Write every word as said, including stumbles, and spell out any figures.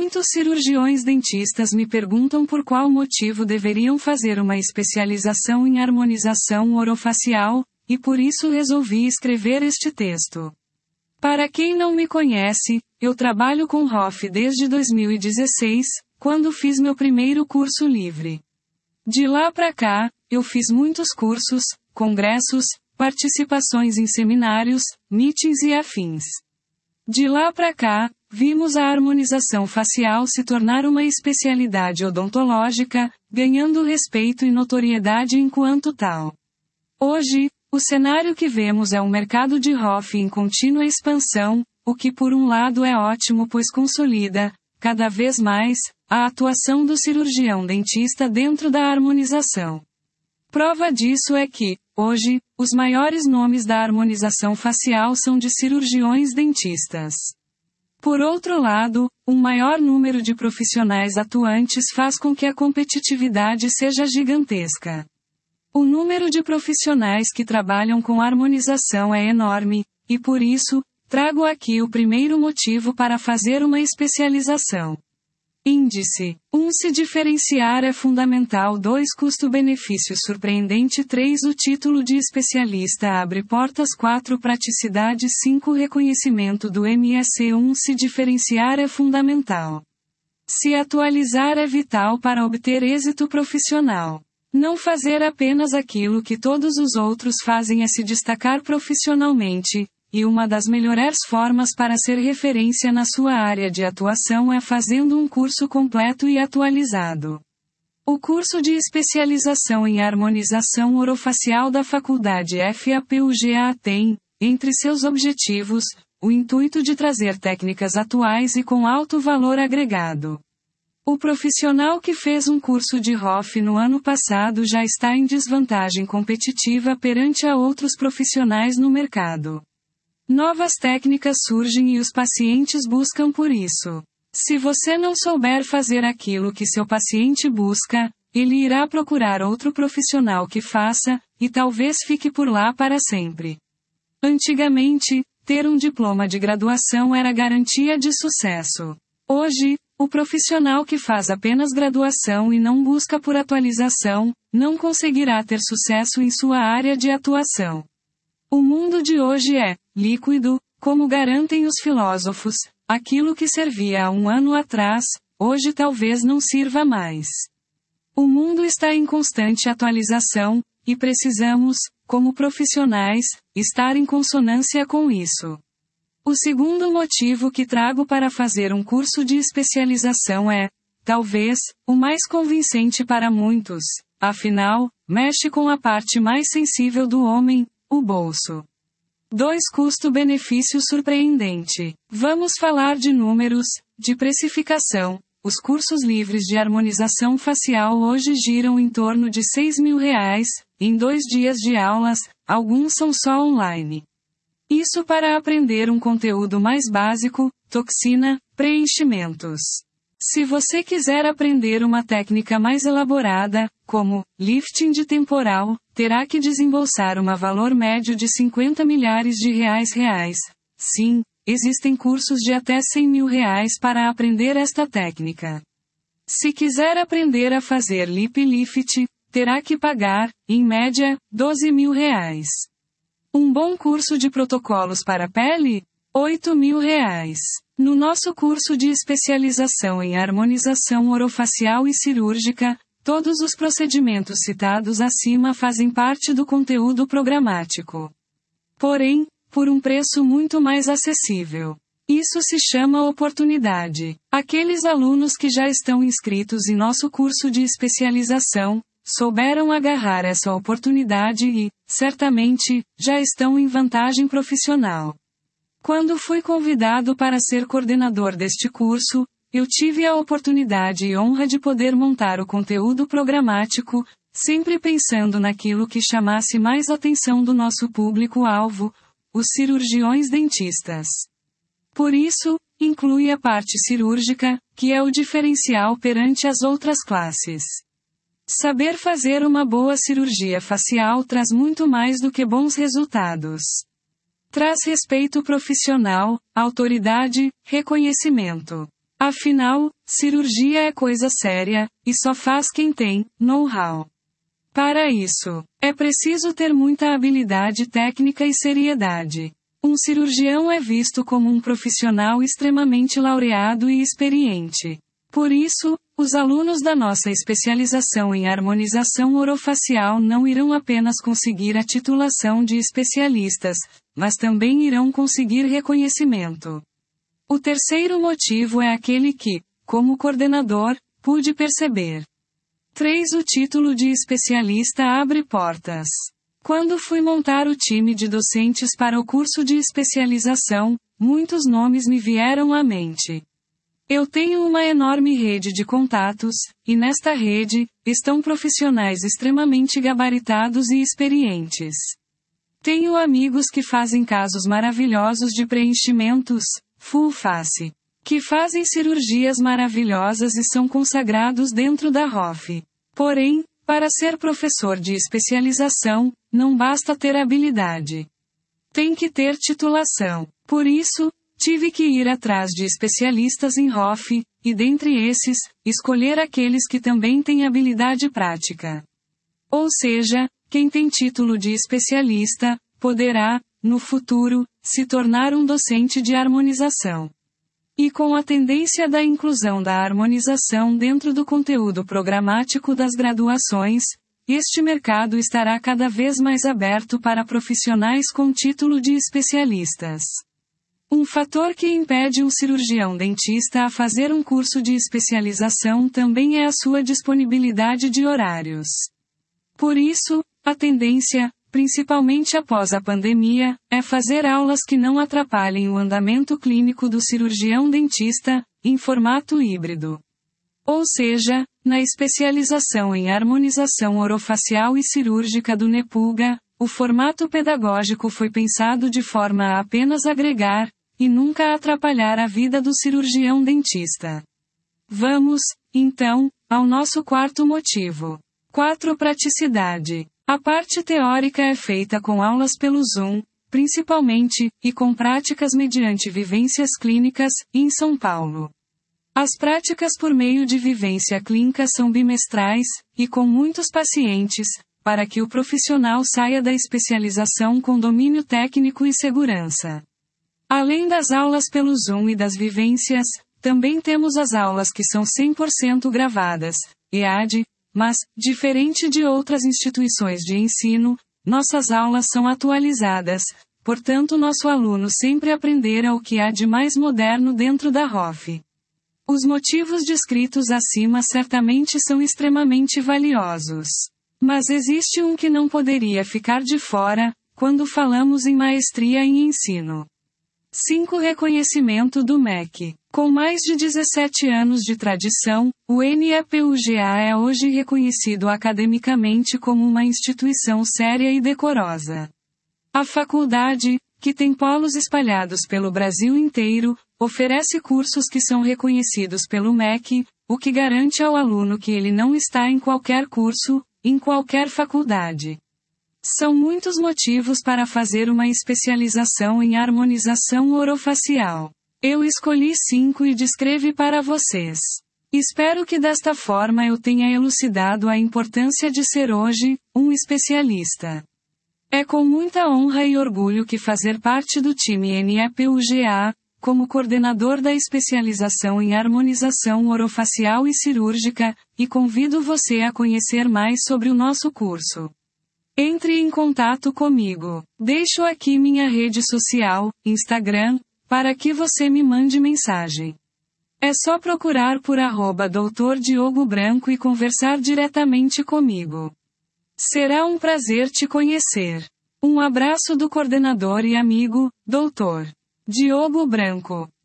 Muitos cirurgiões dentistas me perguntam por qual motivo deveriam fazer uma especialização em harmonização orofacial, e por isso resolvi escrever este texto. Para quem não me conhece, eu trabalho com R O F desde dois mil e dezesseis, quando fiz meu primeiro curso livre. De lá para cá, eu fiz muitos cursos, congressos, participações em seminários, meetings e afins. De lá para cá, vimos a harmonização facial se tornar uma especialidade odontológica, ganhando respeito e notoriedade enquanto tal. Hoje, o cenário que vemos é um mercado de R O F em contínua expansão, o que por um lado é ótimo pois consolida, cada vez mais, a atuação do cirurgião dentista dentro da harmonização. Prova disso é que, hoje, os maiores nomes da harmonização facial são de cirurgiões dentistas. Por outro lado, um maior número de profissionais atuantes faz com que a competitividade seja gigantesca. O número de profissionais que trabalham com harmonização é enorme, e por isso, trago aqui o primeiro motivo para fazer uma especialização. Índice. um Se diferenciar é fundamental. dois Custo-benefício surpreendente. três O título de especialista abre portas. quatro Praticidade. cinco Reconhecimento do M S. um Se diferenciar é fundamental. Se atualizar é vital para obter êxito profissional. Não fazer apenas aquilo que todos os outros fazem é se destacar profissionalmente. E uma das melhores formas para ser referência na sua área de atuação é fazendo um curso completo e atualizado. O curso de especialização em harmonização orofacial da Faculdade F A P U G A tem, entre seus objetivos, o intuito de trazer técnicas atuais e com alto valor agregado. O profissional que fez um curso de R O F no ano passado já está em desvantagem competitiva perante a outros profissionais no mercado. Novas técnicas surgem e os pacientes buscam por isso. Se você não souber fazer aquilo que seu paciente busca, ele irá procurar outro profissional que faça, e talvez fique por lá para sempre. Antigamente, ter um diploma de graduação era garantia de sucesso. Hoje, o profissional que faz apenas graduação e não busca por atualização, não conseguirá ter sucesso em sua área de atuação. O mundo de hoje é líquido, como garantem os filósofos. Aquilo que servia há um ano atrás, hoje talvez não sirva mais. O mundo está em constante atualização, e precisamos, como profissionais, estar em consonância com isso. O segundo motivo que trago para fazer um curso de especialização é, talvez, o mais convincente para muitos. Afinal, mexe com a parte mais sensível do homem, o bolso. dois Custo-benefício surpreendente. Vamos falar de números, de precificação. Os cursos livres de harmonização facial hoje giram em torno de seis mil reais, em dois dias de aulas, alguns são só online. Isso para aprender um conteúdo mais básico, toxina, preenchimentos. Se você quiser aprender uma técnica mais elaborada, como lifting de temporal, terá que desembolsar um valor médio de cinquenta milhares de reais reais. Sim, existem cursos de até cem mil reais para aprender esta técnica. Se quiser aprender a fazer lip lift, terá que pagar, em média, doze mil reais. Um bom curso de protocolos para pele? oito mil reais. No nosso curso de especialização em harmonização orofacial e cirúrgica, todos os procedimentos citados acima fazem parte do conteúdo programático. Porém, por um preço muito mais acessível. Isso se chama oportunidade. Aqueles alunos que já estão inscritos em nosso curso de especialização, souberam agarrar essa oportunidade e, certamente, já estão em vantagem profissional. Quando fui convidado para ser coordenador deste curso, eu tive a oportunidade e honra de poder montar o conteúdo programático, sempre pensando naquilo que chamasse mais atenção do nosso público-alvo, os cirurgiões dentistas. Por isso, inclui a parte cirúrgica, que é o diferencial perante as outras classes. Saber fazer uma boa cirurgia facial traz muito mais do que bons resultados. Traz respeito profissional, autoridade, reconhecimento. Afinal, cirurgia é coisa séria, e só faz quem tem know-how. Para isso, é preciso ter muita habilidade técnica e seriedade. Um cirurgião é visto como um profissional extremamente laureado e experiente. Por isso, os alunos da nossa especialização em harmonização orofacial não irão apenas conseguir a titulação de especialistas, mas também irão conseguir reconhecimento. O terceiro motivo é aquele que, como coordenador, pude perceber. três O título de especialista abre portas. Quando fui montar o time de docentes para o curso de especialização, muitos nomes me vieram à mente. Eu tenho uma enorme rede de contatos, e nesta rede, estão profissionais extremamente gabaritados e experientes. Tenho amigos que fazem casos maravilhosos de preenchimentos, full face, que fazem cirurgias maravilhosas e são consagrados dentro da R O F. Porém, para ser professor de especialização, não basta ter habilidade. Tem que ter titulação. Por isso, tive que ir atrás de especialistas em R O F, e dentre esses, escolher aqueles que também têm habilidade prática. Ou seja, quem tem título de especialista, poderá, no futuro, se tornar um docente de harmonização. E com a tendência da inclusão da harmonização dentro do conteúdo programático das graduações, este mercado estará cada vez mais aberto para profissionais com título de especialistas. Um fator que impede um cirurgião dentista a fazer um curso de especialização também é a sua disponibilidade de horários. Por isso, a tendência, principalmente após a pandemia, é fazer aulas que não atrapalhem o andamento clínico do cirurgião dentista, em formato híbrido. Ou seja, na especialização em harmonização orofacial e cirúrgica do NEPUGA, o formato pedagógico foi pensado de forma a apenas agregar, e nunca atrapalhar a vida do cirurgião dentista. Vamos, então, ao nosso quarto motivo. quatro Praticidade. A parte teórica é feita com aulas pelo Zoom, principalmente, e com práticas mediante vivências clínicas, em São Paulo. As práticas por meio de vivência clínica são bimestrais, e com muitos pacientes, para que o profissional saia da especialização com domínio técnico e segurança. Além das aulas pelo Zoom e das vivências, também temos as aulas que são cem por cento gravadas, E A D, mas, diferente de outras instituições de ensino, nossas aulas são atualizadas, portanto nosso aluno sempre aprenderá o que há de mais moderno dentro da R O F. Os motivos descritos acima certamente são extremamente valiosos. Mas existe um que não poderia ficar de fora, quando falamos em maestria em ensino. cinco Reconhecimento do M E C. Com mais de dezessete anos de tradição, o NEPUGA é hoje reconhecido academicamente como uma instituição séria e decorosa. A faculdade, que tem polos espalhados pelo Brasil inteiro, oferece cursos que são reconhecidos pelo M E C, o que garante ao aluno que ele não está em qualquer curso, em qualquer faculdade. São muitos motivos para fazer uma especialização em harmonização orofacial. Eu escolhi cinco e descrevi para vocês. Espero que desta forma eu tenha elucidado a importância de ser hoje, um especialista. É com muita honra e orgulho que fazer parte do time NEPUGA, como coordenador da especialização em harmonização orofacial e cirúrgica, e convido você a conhecer mais sobre o nosso curso. Entre em contato comigo. Deixo aqui minha rede social, Instagram, para que você me mande mensagem. É só procurar por arroba doutor Diogo Branco e conversar diretamente comigo. Será um prazer te conhecer. Um abraço do coordenador e amigo, doutor Diogo Branco.